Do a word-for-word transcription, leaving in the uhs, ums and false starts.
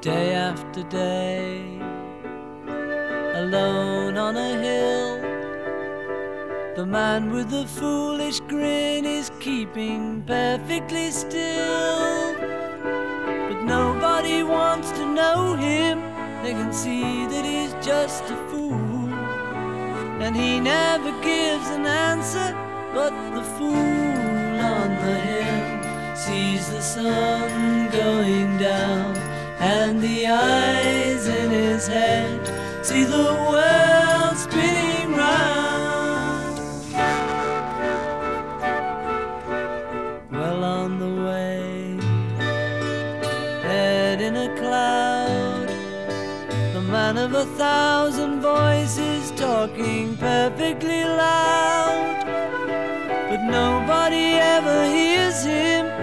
Day after day, alone on a hill, the man with the foolish grin is keeping perfectly still. But nobody wants to know him, they can see that he's just a fool. And he never gives an answer, but the fool on the hill sees the sun going down, and the eyes in his head see the world spinning round. Well on the way, head in a cloud, the man of a thousand voices talking perfectly loud. But nobody ever hears him,